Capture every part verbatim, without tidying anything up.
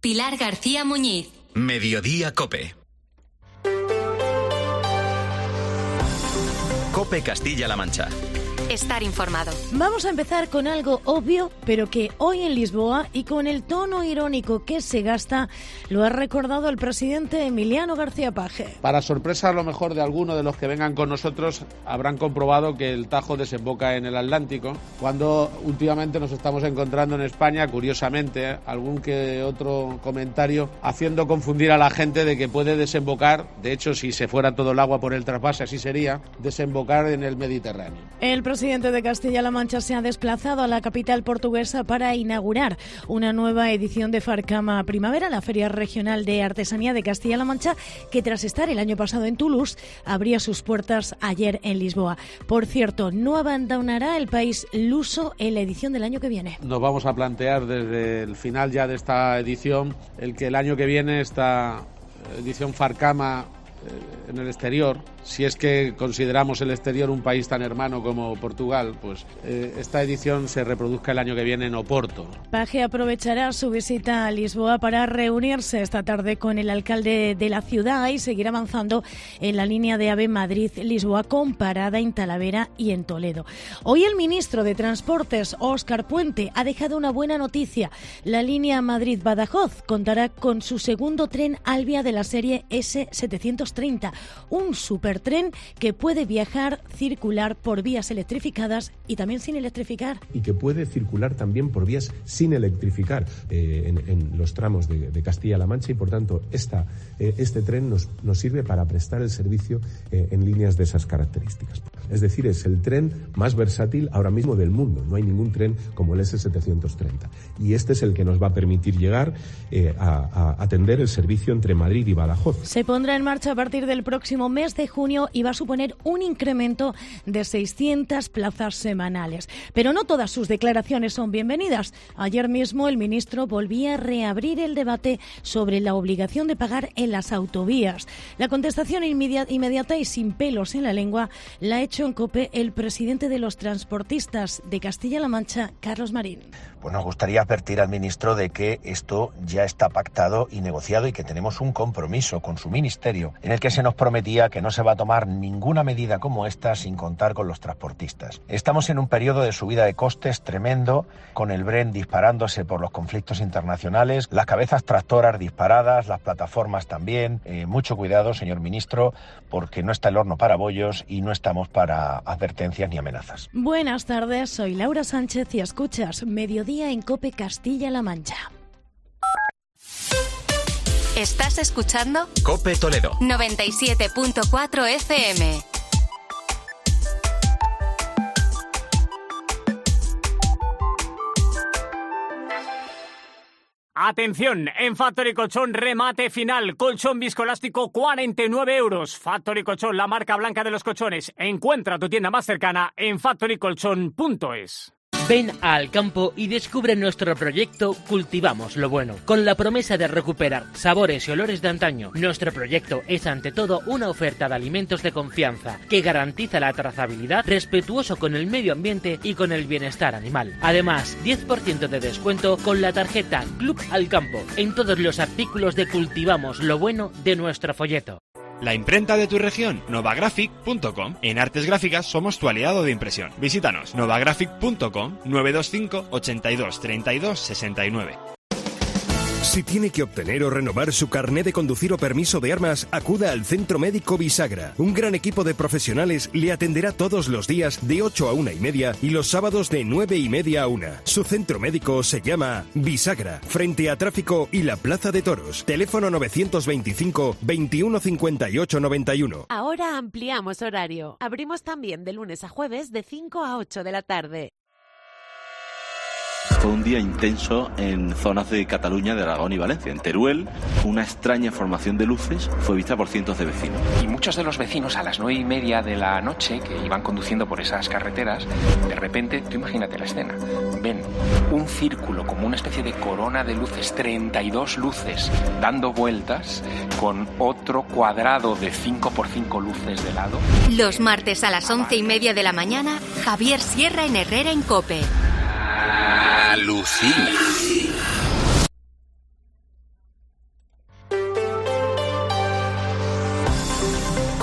Pilar García Muñiz. Mediodía COPE. COPE Castilla-La Mancha. Estar informado. Vamos a empezar con algo obvio, pero que hoy en Lisboa, y con el tono irónico que se gasta, lo ha recordado el presidente Emiliano García Paje. Para sorpresa a lo mejor de alguno de los que vengan con nosotros, habrán comprobado que el Tajo desemboca en el Atlántico, cuando últimamente nos estamos encontrando en España, curiosamente, algún que otro comentario haciendo confundir a la gente de que puede desembocar, de hecho si se fuera todo el agua por el trasvase así sería, desembocar en el Mediterráneo. El El presidente de Castilla-La Mancha se ha desplazado a la capital portuguesa para inaugurar una nueva edición de Farcama Primavera, la Feria Regional de Artesanía de Castilla-La Mancha, que tras estar el año pasado en Toulouse, abría sus puertas ayer en Lisboa. Por cierto, no abandonará el país luso en la edición del año que viene. Nos vamos a plantear desde el final ya de esta edición el que el año que viene esta edición Farcama en el exterior, si es que consideramos el exterior un país tan hermano como Portugal, pues eh, esta edición se reproduzca el año que viene en Oporto. Paje aprovechará su visita a Lisboa para reunirse esta tarde con el alcalde de la ciudad y seguir avanzando en la línea de AVE Madrid-Lisboa con parada en Talavera y en Toledo. Hoy el ministro de Transportes, Óscar Puente, ha dejado una buena noticia. La línea Madrid-Badajoz contará con su segundo tren Alvia de la serie ese setecientos treinta, un supertren que puede viajar, circular por vías electrificadas y también sin electrificar. Y que puede circular también por vías sin electrificar eh, en, en los tramos de, de Castilla-La Mancha y, por tanto, esta, eh, este tren nos, nos sirve para prestar el servicio eh, en líneas de esas características. Es decir, es el tren más versátil ahora mismo del mundo. No hay ningún tren como el ese setecientos treinta. Y este es el que nos va a permitir llegar eh, a, a atender el servicio entre Madrid y Badajoz. Se pondrá en marcha a partir del próximo mes de junio y va a suponer un incremento de seiscientas plazas semanales. Pero no todas sus declaraciones son bienvenidas. Ayer mismo el ministro volvía a reabrir el debate sobre la obligación de pagar en las autovías. La contestación inmediata y sin pelos en la lengua la ha hecho en COPE el presidente de los transportistas de Castilla-La Mancha, Carlos Marín. Pues nos gustaría advertir al ministro de que esto ya está pactado y negociado y que tenemos un compromiso con su ministerio en el que se nos prometía que no se va a tomar ninguna medida como esta sin contar con los transportistas. Estamos en un periodo de subida de costes tremendo, con el Brent disparándose por los conflictos internacionales, las cabezas tractoras disparadas, las plataformas también. Eh, mucho cuidado, señor ministro, porque no está el horno para bollos y no estamos para advertencias ni amenazas. Buenas tardes, soy Laura Sánchez y escuchas Mediodía en COPE Castilla-La Mancha. ¿Estás escuchando? COPE Toledo noventa y siete punto cuatro F M. Atención, en Factory Colchón remate final, colchón viscoelástico cuarenta y nueve euros. Factory Colchón, la marca blanca de los colchones. Encuentra tu tienda más cercana en factory colchón punto es. Ven al campo y descubre nuestro proyecto Cultivamos lo Bueno, con la promesa de recuperar sabores y olores de antaño. Nuestro proyecto es ante todo una oferta de alimentos de confianza que garantiza la trazabilidad, respetuoso con el medio ambiente y con el bienestar animal. Además, diez por ciento de descuento con la tarjeta Club al Campo en todos los artículos de Cultivamos lo Bueno de nuestro folleto. La imprenta de tu región, novagraphic punto com. En Artes Gráficas somos tu aliado de impresión. Visítanos, novagraphic punto com, nueve dos cinco, ochenta y dos, treinta y dos, sesenta y nueve. Si tiene que obtener o renovar su carné de conducir o permiso de armas, acuda al Centro Médico Bisagra. Un gran equipo de profesionales le atenderá todos los días de ocho a una y media y los sábados de nueve y media a una. Su centro médico se llama Bisagra, frente a Tráfico y la Plaza de Toros. Teléfono novecientos veinticinco, veintiuno cincuenta y ocho noventa y uno. Ahora ampliamos horario. Abrimos también de lunes a jueves de cinco a ocho de la tarde. Fue un día intenso en zonas de Cataluña, de Aragón y Valencia. En Teruel, una extraña formación de luces fue vista por cientos de vecinos. Y muchos de los vecinos a las nueve y media de la noche, que iban conduciendo por esas carreteras, de repente, tú imagínate la escena, ven un círculo como una especie de corona de luces, treinta y dos luces dando vueltas, con otro cuadrado de cinco por cinco luces de lado. Los martes a las once y media de la mañana, Javier Sierra en Herrera en COPE. Alucina.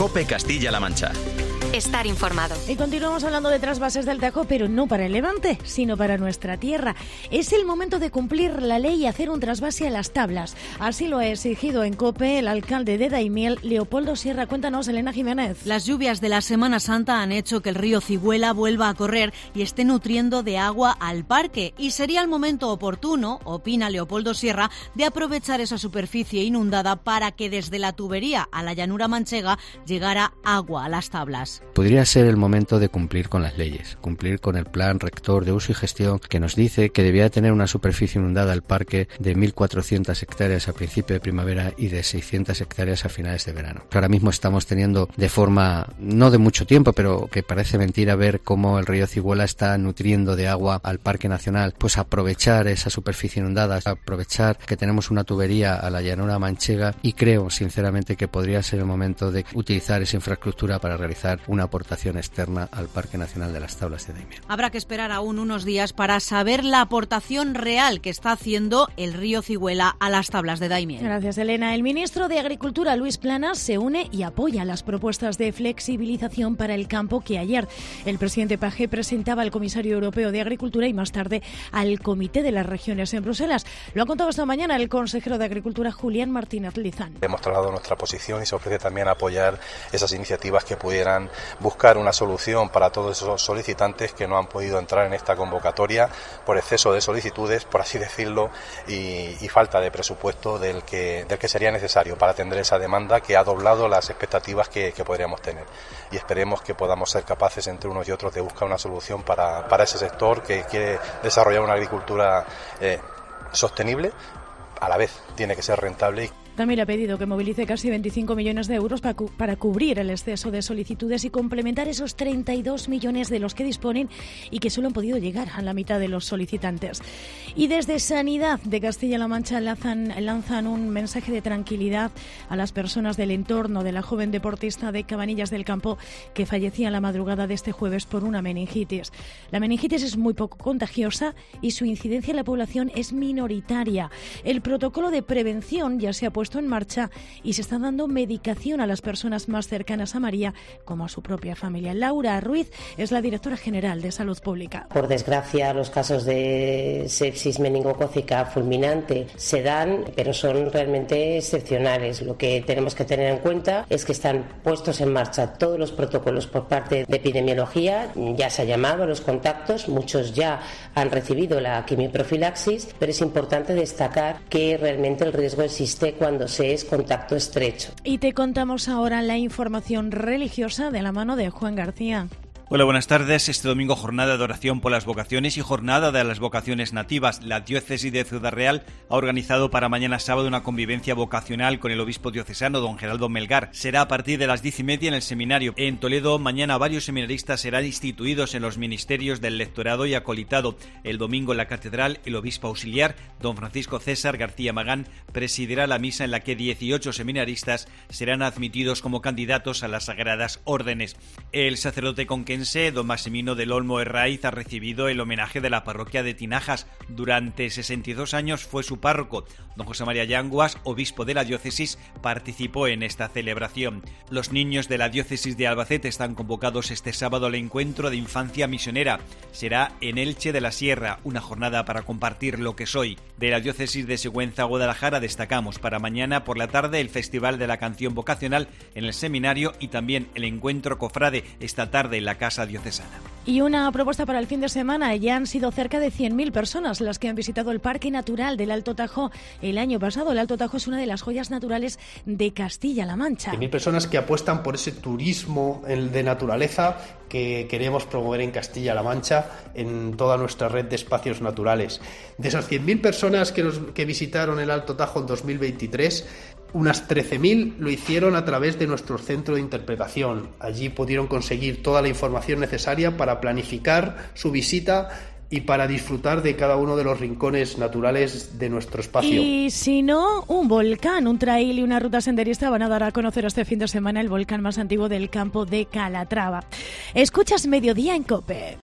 COPE Castilla-La Mancha. Estar informado. Y continuamos hablando de trasvases del Tajo, pero no para el Levante, sino para nuestra tierra. Es el momento de cumplir la ley y hacer un trasvase a las tablas. Así lo ha exigido en COPE el alcalde de Daimiel, Leopoldo Sierra. Cuéntanos, Elena Jiménez. Las lluvias de la Semana Santa han hecho que el río Ciguela vuelva a correr y esté nutriendo de agua al parque. Y sería el momento oportuno, opina Leopoldo Sierra, de aprovechar esa superficie inundada para que desde la tubería a la llanura manchega llegara agua a las tablas. Podría ser el momento de cumplir con las leyes, cumplir con el plan rector de uso y gestión que nos dice que debía tener una superficie inundada el parque de mil cuatrocientas hectáreas a principio de primavera y de seiscientas hectáreas a finales de verano. Ahora mismo estamos teniendo de forma, no de mucho tiempo, pero que parece mentira ver cómo el río Ciguela está nutriendo de agua al Parque Nacional. Pues aprovechar esa superficie inundada, aprovechar que tenemos una tubería a la llanura manchega y creo sinceramente que podría ser el momento de utilizar esa infraestructura para realizar una aportación externa al Parque Nacional de las Tablas de Daimiel. Habrá que esperar aún unos días para saber la aportación real que está haciendo el río Ciguela a las Tablas de Daimiel. Gracias, Elena. El ministro de Agricultura, Luis Planas, se une y apoya las propuestas de flexibilización para el campo que ayer el presidente Pagé presentaba al comisario europeo de Agricultura y más tarde al Comité de las Regiones en Bruselas. Lo ha contado esta mañana el consejero de Agricultura, Julián Martínez Lizán. Hemos trasladado nuestra posición y se ofrece también apoyar esas iniciativas que pudieran buscar una solución para todos esos solicitantes que no han podido entrar en esta convocatoria por exceso de solicitudes, por así decirlo, y, y falta de presupuesto del que, del que sería necesario para atender esa demanda que ha doblado las expectativas que, que podríamos tener. Y esperemos que podamos ser capaces entre unos y otros de buscar una solución para, para ese sector que quiere desarrollar una agricultura eh, sostenible, a la vez tiene que ser rentable. También ha pedido que movilice casi veinticinco millones de euros para, cu- para cubrir el exceso de solicitudes y complementar esos treinta y dos millones de los que disponen y que solo han podido llegar a la mitad de los solicitantes. Y desde Sanidad de Castilla-La Mancha lanzan, lanzan un mensaje de tranquilidad a las personas del entorno de la joven deportista de Cabanillas del Campo que fallecía en la madrugada de este jueves por una meningitis. La meningitis es muy poco contagiosa y su incidencia en la población es minoritaria. El protocolo de prevención ya se ha puesto en marcha y se está dando medicación a las personas más cercanas a María como a su propia familia. Laura Ruiz es la directora general de Salud Pública. Por desgracia, los casos de sepsis meningocócica fulminante se dan, pero son realmente excepcionales. Lo que tenemos que tener en cuenta es que están puestos en marcha todos los protocolos por parte de epidemiología. Ya se ha llamado a los contactos, muchos ya han recibido la quimioprofilaxis, pero es importante destacar que realmente el riesgo existe cuando se es contacto estrecho. Y te contamos ahora la información religiosa de la mano de Juan García. Hola, buenas tardes. Este domingo jornada de oración por las vocaciones y jornada de las vocaciones nativas. La diócesis de Ciudad Real ha organizado para mañana sábado una convivencia vocacional con el obispo diocesano don Geraldo Melgar. Será a partir de las diez y media en el seminario. En Toledo mañana varios seminaristas serán instituidos en los ministerios del lectorado y acolitado. El domingo en la catedral el obispo auxiliar don Francisco César García Magán presidirá la misa en la que dieciocho seminaristas serán admitidos como candidatos a las sagradas órdenes. El sacerdote conquense don Maximino del Olmo Herraiz ha recibido el homenaje de la parroquia de Tinajas. Durante sesenta y dos años fue su párroco. Don José María Yanguas, obispo de la diócesis, participó en esta celebración. Los niños de la diócesis de Albacete están convocados este sábado al encuentro de infancia misionera. Será en Elche de la Sierra, una jornada para compartir lo que soy. De la diócesis de Sigüenza, Guadalajara, destacamos para mañana por la tarde el Festival de la Canción Vocacional en el seminario y también el encuentro cofrade esta tarde en la Casa Diocesana. Y una propuesta para el fin de semana. Ya han sido cerca de cien mil personas las que han visitado el Parque Natural del Alto Tajo el año pasado. El Alto Tajo es una de las joyas naturales de Castilla-La Mancha. cien mil personas que apuestan por ese turismo de naturaleza que queremos promover en Castilla-La Mancha en toda nuestra red de espacios naturales. De esas cien mil personas que, nos, que visitaron el Alto Tajo en dos mil veintitrés, unas trece mil lo hicieron a través de nuestro centro de interpretación. Allí pudieron conseguir toda la información necesaria para planificar su visita y para disfrutar de cada uno de los rincones naturales de nuestro espacio. Y si no, un volcán, un trail y una ruta senderista van a dar a conocer este fin de semana el volcán más antiguo del campo de Calatrava. Escuchas Mediodía en COPE.